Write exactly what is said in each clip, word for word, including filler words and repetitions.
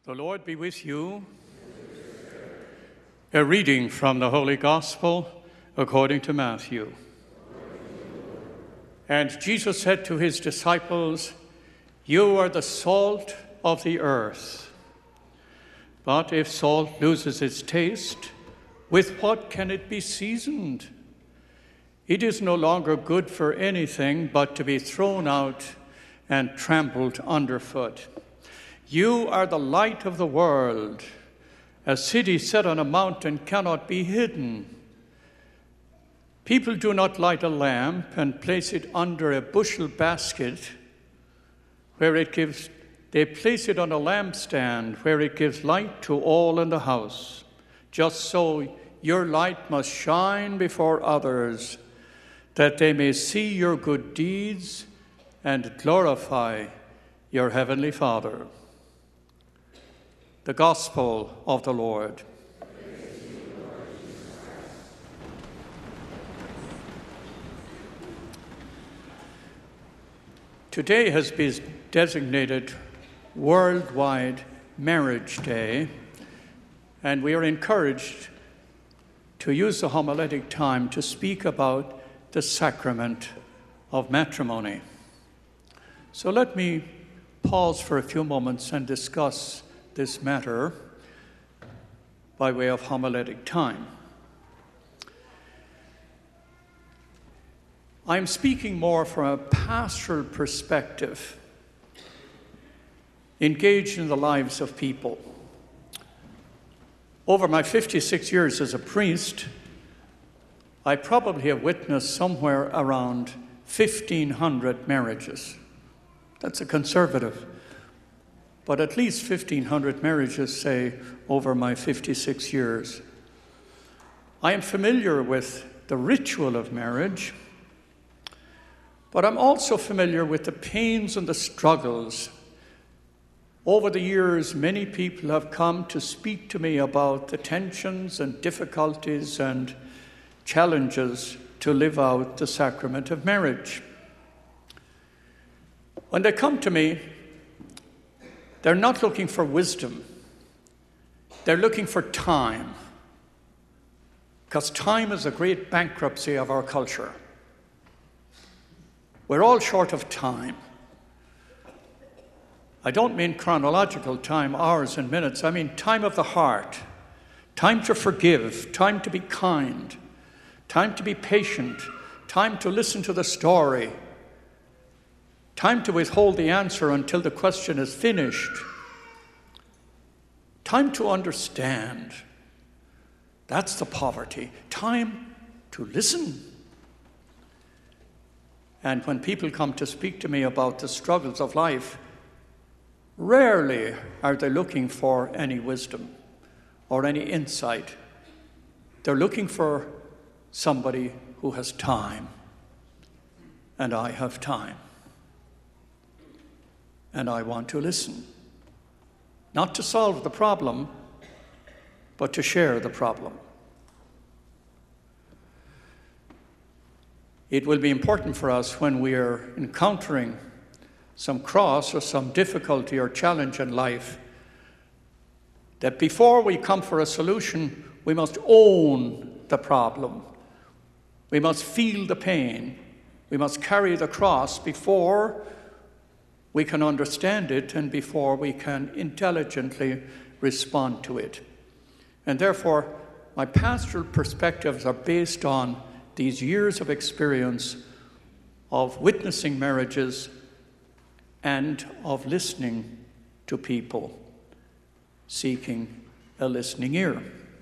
The Lord be with you. A reading from the Holy Gospel according to Matthew. And Jesus said to his disciples, "You are the salt of the earth. But if salt loses its taste, with what can it be seasoned? It is no longer good for anything but to be thrown out and trampled underfoot. You are the light of the world. A city set on a mountain cannot be hidden. People do not light a lamp and place it under a bushel basket where it gives, they place it on a lampstand where it gives light to all in the house. Just so your light must shine before others, that they may see your good deeds and glorify your heavenly Father." The Gospel of the Lord. Today has been designated Worldwide Marriage Day, and we are encouraged to use the homiletic time to speak about the sacrament of matrimony. So let me pause for a few moments and discuss this matter by way of homiletic time. I'm speaking more from a pastoral perspective, engaged in the lives of people. Over my fifty-six years as a priest, I probably have witnessed somewhere around fifteen hundred marriages. That's a conservative, but at least fifteen hundred marriages, say, over my fifty-six years. I am familiar with the ritual of marriage, but I'm also familiar with the pains and the struggles. Over the years, many people have come to speak to me about the tensions and difficulties and challenges to live out the sacrament of marriage. When they come to me, they're not looking for wisdom. They're looking for time, because time is a great bankruptcy of our culture. We're all short of time. I don't mean chronological time, hours and minutes. I mean time of the heart, time to forgive, time to be kind, time to be patient, time to listen to the story, time to withhold the answer until the question is finished. Time to understand. That's the poverty. Time to listen. And when people come to speak to me about the struggles of life, rarely are they looking for any wisdom or any insight. They're looking for somebody who has time. And I have time. And I want to listen. Not to solve the problem, but to share the problem. It will be important for us when we are encountering some cross or some difficulty or challenge in life, that before we come for a solution, we must own the problem. We must feel the pain. We must carry the cross before we can understand it and before we can intelligently respond to it. And therefore, my pastoral perspectives are based on these years of experience of witnessing marriages and of listening to people, seeking a listening ear.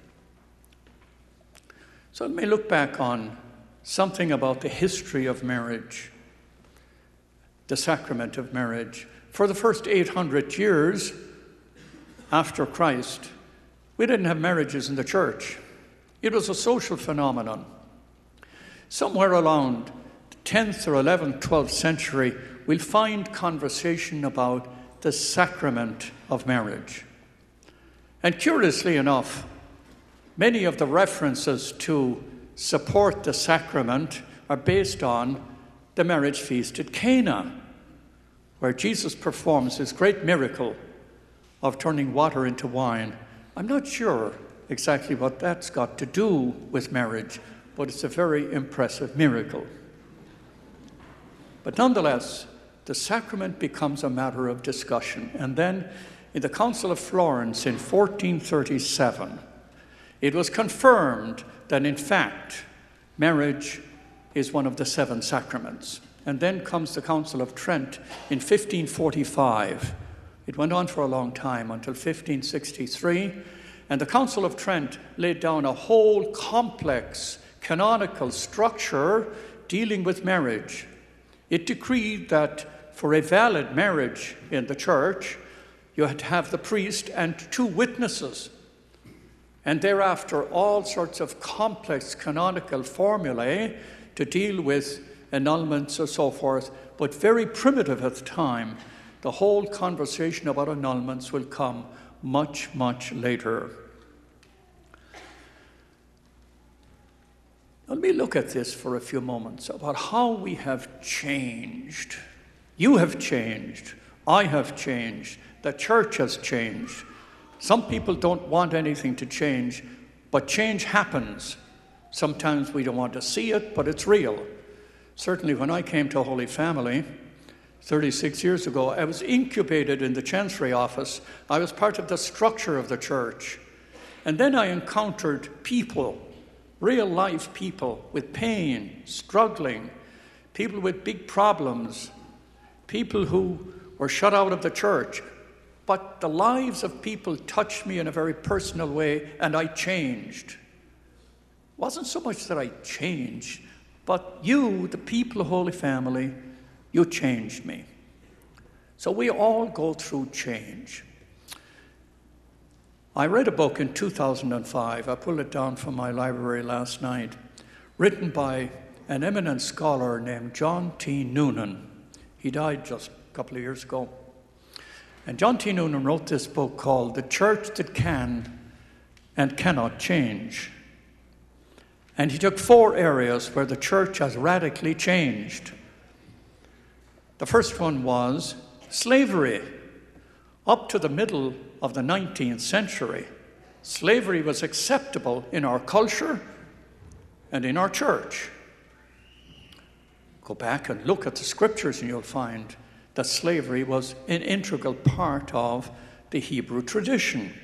So let me look back on something about the history of marriage, the sacrament of marriage. For the first eight hundred years after Christ, we didn't have marriages in the church. It was a social phenomenon. Somewhere around the tenth or eleventh, twelfth century, we'll find conversation about the sacrament of marriage. And curiously enough, many of the references to support the sacrament are based on the marriage feast at Cana, where Jesus performs his great miracle of turning water into wine. I'm not sure exactly what that's got to do with marriage, but it's a very impressive miracle. But nonetheless, the sacrament becomes a matter of discussion. And then in the Council of Florence in fourteen thirty-seven, it was confirmed that in fact, marriage is one of the seven sacraments. And then comes the Council of Trent in fifteen forty-five. It went on for a long time until fifteen sixty-three. And the Council of Trent laid down a whole complex canonical structure dealing with marriage. It decreed that for a valid marriage in the church, you had to have the priest and two witnesses. And thereafter, all sorts of complex canonical formulae to deal with annulments or so forth, but very primitive at the time. The whole conversation about annulments will come much, much later. Let me look at this for a few moments about how we have changed. You have changed. I have changed. The church has changed. Some people don't want anything to change, but change happens. Sometimes we don't want to see it, but it's real. Certainly when I came to Holy Family thirty-six years ago, I was incubated in the Chancery office. I was part of the structure of the church. And then I encountered people, real life people with pain, struggling, people with big problems, people who were shut out of the church. But the lives of people touched me in a very personal way, and I changed. It wasn't so much that I changed, but you, the people of Holy Family, you changed me. So we all go through change. I read a book in two thousand five, I pulled it down from my library last night, written by an eminent scholar named John T. Noonan. He died just a couple of years ago. And John T. Noonan wrote this book called The Church That Can and Cannot Change. And he took four areas where the church has radically changed. The first one was slavery. Up to the middle of the nineteenth century, slavery was acceptable in our culture and in our church. Go back and look at the scriptures and you'll find that slavery was an integral part of the Hebrew tradition.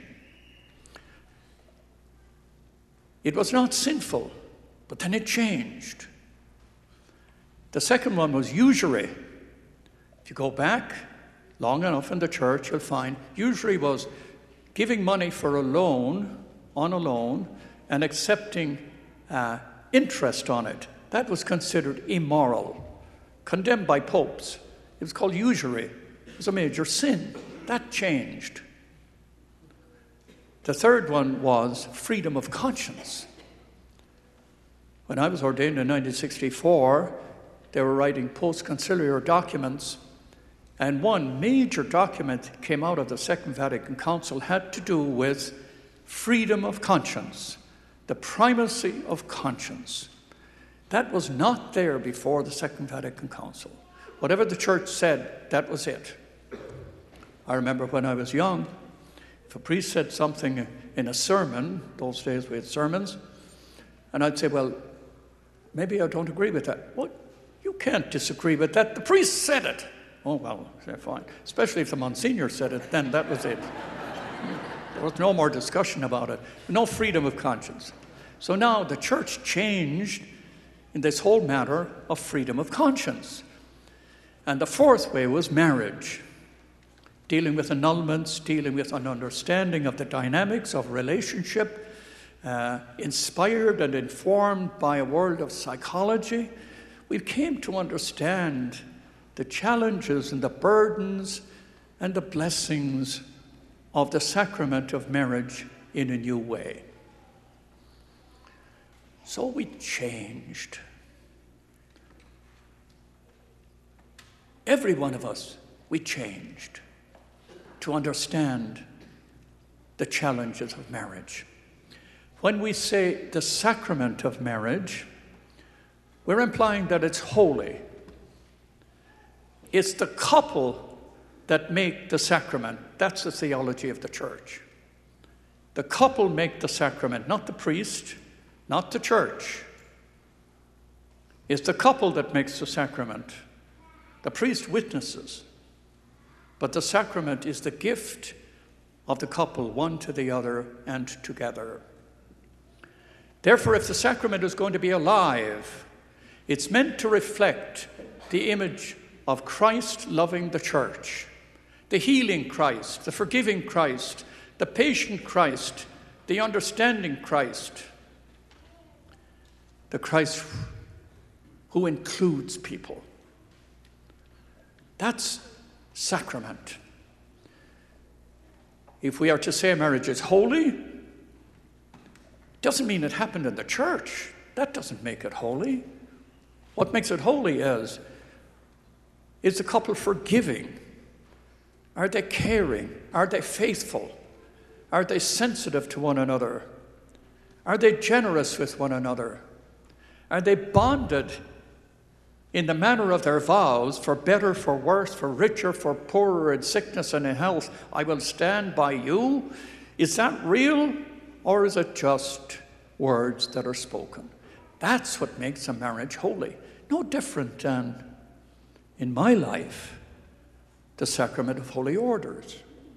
It was not sinful, but then it changed. The second one was usury. If you go back long enough in the church, you'll find usury was giving money for a loan, on a loan, and accepting uh, interest on it. That was considered immoral, condemned by popes. It was called usury. It was a major sin. That changed. The third one was freedom of conscience. When I was ordained in nineteen sixty-four, they were writing post-conciliar documents, and one major document that came out of the Second Vatican Council had to do with freedom of conscience, the primacy of conscience. That was not there before the Second Vatican Council. Whatever the church said, that was it. I remember when I was young, if a priest said something in a sermon, those days we had sermons, and I'd say, well, maybe I don't agree with that. Well, you can't disagree with that. The priest said it. Oh, well, fine. Especially if the Monsignor said it, then that was it. There was no more discussion about it. No freedom of conscience. So now the church changed in this whole matter of freedom of conscience. And the fourth way was marriage, dealing with annulments, dealing with an understanding of the dynamics of relationship, uh, inspired and informed by a world of psychology. We came to understand the challenges and the burdens and the blessings of the sacrament of marriage in a new way. So we changed. Every one of us, we changed to understand the challenges of marriage. When we say the sacrament of marriage, we're implying that it's holy. It's the couple that make the sacrament. That's the theology of the church. The couple make the sacrament, not the priest, not the church. It's the couple that makes the sacrament. The priest witnesses, but the sacrament is the gift of the couple, one to the other and together. Therefore, if the sacrament is going to be alive, it's meant to reflect the image of Christ loving the church, the healing Christ, the forgiving Christ, the patient Christ, the understanding Christ, the Christ who includes people. That's sacrament. If we are to say marriage is holy, doesn't mean it happened in the church. That doesn't make it holy. What makes it holy is, is the couple forgiving? Are they caring? Are they faithful? Are they sensitive to one another? Are they generous with one another? Are they bonded in the manner of their vows, for better, for worse, for richer, for poorer, in sickness and in health, I will stand by you? Is that real, or is it just words that are spoken? That's what makes a marriage holy. No different than, in my life, the sacrament of holy orders.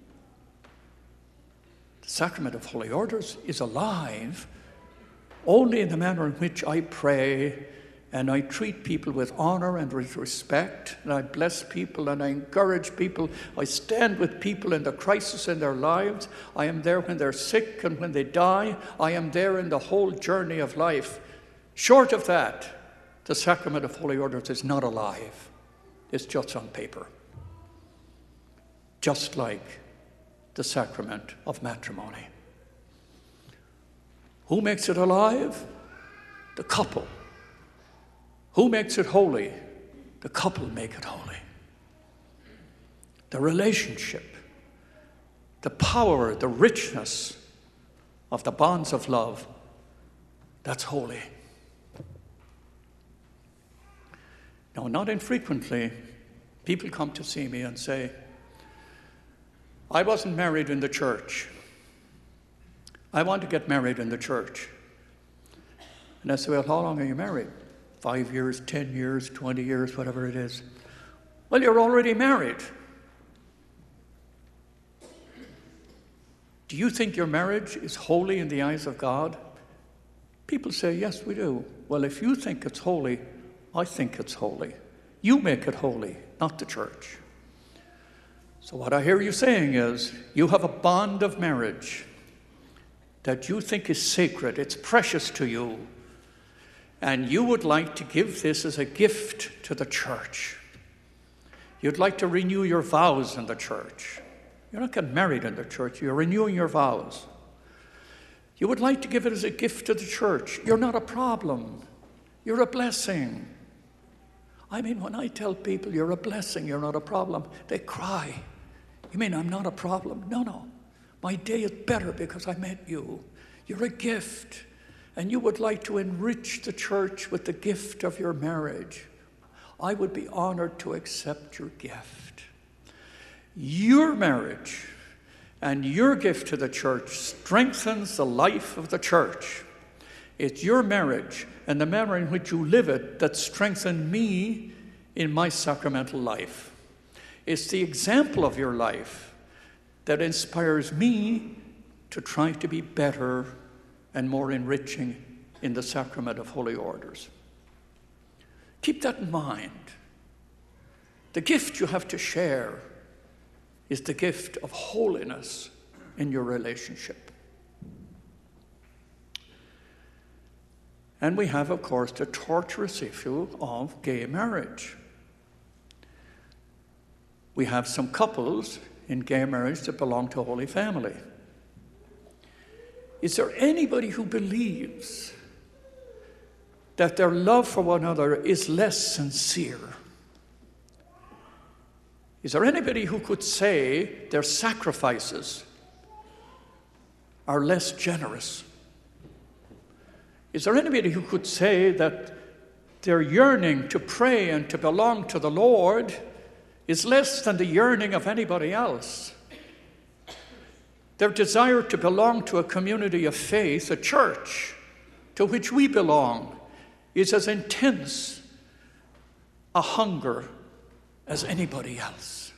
The sacrament of holy orders is alive only in the manner in which I pray and I treat people with honor and with respect, and I bless people and I encourage people. I stand with people in the crisis in their lives. I am there when they're sick and when they die. I am there in the whole journey of life. Short of that, the sacrament of holy orders is not alive. It's just on paper. Just like the sacrament of matrimony. Who makes it alive? The couple. Who makes it holy? The couple make it holy. The relationship, the power, the richness of the bonds of love, that's holy. Now, not infrequently, people come to see me and say, I wasn't married in the church. I want to get married in the church. And I say, well, how long are you married? Five years, ten years, twenty years, whatever it is. Well, you're already married. Do you think your marriage is holy in the eyes of God? People say, yes, we do. Well, if you think it's holy, I think it's holy. You make it holy, not the church. So what I hear you saying is, you have a bond of marriage that you think is sacred, it's precious to you, and you would like to give this as a gift to the church. You'd like to renew your vows in the church. You're not getting married in the church, you're renewing your vows. You would like to give it as a gift to the church. You're not a problem, you're a blessing. I mean, when I tell people you're a blessing, you're not a problem, they cry. You mean I'm not a problem? No, no. My day is better because I met you. You're a gift. And you would like to enrich the church with the gift of your marriage. I would be honored to accept your gift. Your marriage and your gift to the church strengthens the life of the church. It's your marriage and the manner in which you live it that strengthen me in my sacramental life. It's the example of your life that inspires me to try to be better and more enriching in the sacrament of holy orders. Keep that in mind. The gift you have to share is the gift of holiness in your relationship. And we have, of course, the torturous issue of gay marriage. We have some couples in gay marriage that belong to Holy Family. Is there anybody who believes that their love for one another is less sincere? Is there anybody who could say their sacrifices are less generous? Is there anybody who could say that their yearning to pray and to belong to the Lord is less than the yearning of anybody else. Their desire to belong to a community of faith, a church to which we belong, is as intense a hunger as anybody else.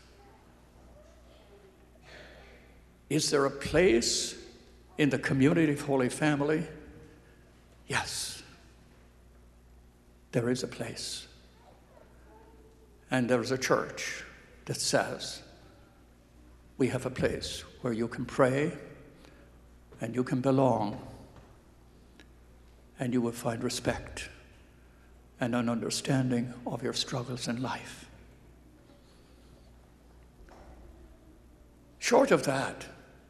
Is there a place in the community of Holy Family? Yes, there is a place. And there's a church that says, we have a place where you can pray and you can belong and you will find respect and an understanding of your struggles in life. Short of that,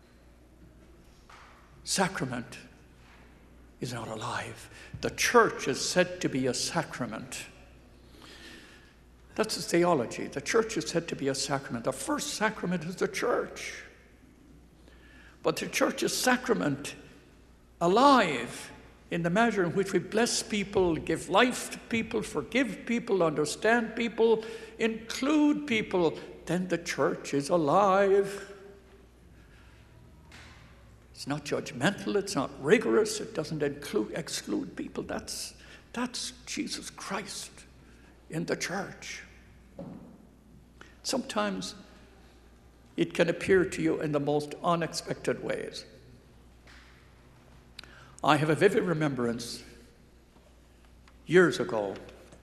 sacrament is not alive. The church is said to be a sacrament. That's the theology. The church is said to be a sacrament. The first sacrament is the church. But the church is sacrament alive in the measure in which we bless people, give life to people, forgive people, understand people, include people. Then the church is alive. It's not judgmental, it's not rigorous, it doesn't include, exclude people. That's, that's Jesus Christ in the church. Sometimes it can appear to you in the most unexpected ways. I have a vivid remembrance. Years ago,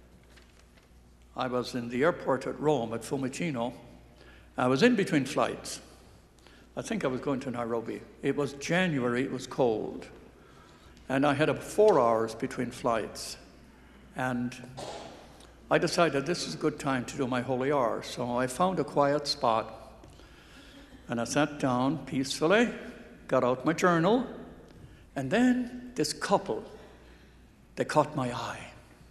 I was in the airport at Rome, at Fiumicino. I was in between flights. I think I was going to Nairobi. It was January, it was cold. And I had a four hours between flights. And I decided this is a good time to do my holy hour. So I found a quiet spot. And I sat down peacefully, got out my journal, and then this couple, they caught my eye.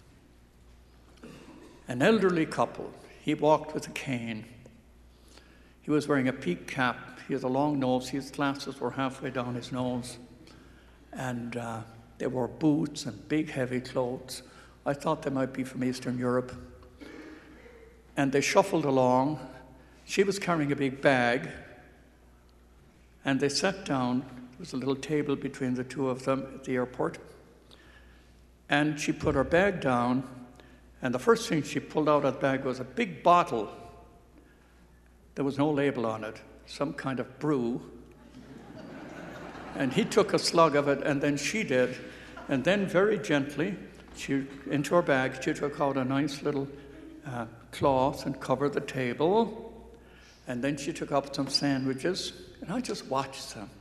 An elderly couple. He walked with a cane. He was wearing a peaked cap. He has a long nose. His glasses were halfway down his nose. And uh, they wore boots and big, heavy clothes. I thought they might be from Eastern Europe. And they shuffled along. She was carrying a big bag. And they sat down. There was a little table between the two of them at the airport. And she put her bag down. And the first thing she pulled out of the bag was a big bottle. There was no label on it. Some kind of brew. And he took a slug of it, and then she did. And then very gently, she, into her bag, she took out a nice little uh, cloth and covered the table. And then she took up some sandwiches, and I just watched them.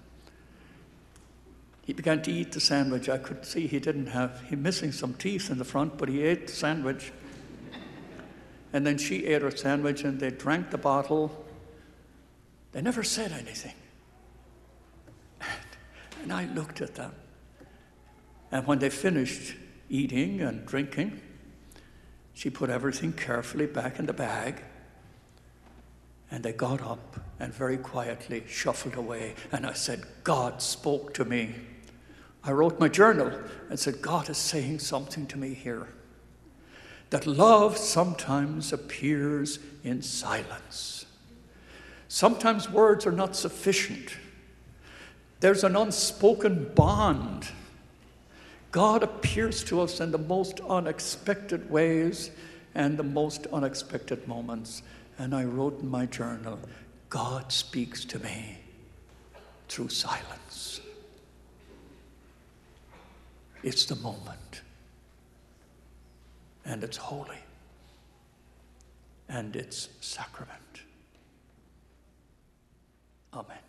He began to eat the sandwich. I could see he didn't have, he missing some teeth in the front, but he ate the sandwich. And then she ate her sandwich, and they drank the bottle. They never said anything. And I looked at them. And when they finished eating and drinking, she put everything carefully back in the bag. And they got up and very quietly shuffled away. And I said, God spoke to me. I wrote my journal and said, God is saying something to me here. That love sometimes appears in silence. Sometimes words are not sufficient. There's an unspoken bond. God appears to us in the most unexpected ways and the most unexpected moments. And I wrote in my journal, God speaks to me through silence. It's the moment. And it's holy. And it's sacrament. Amen.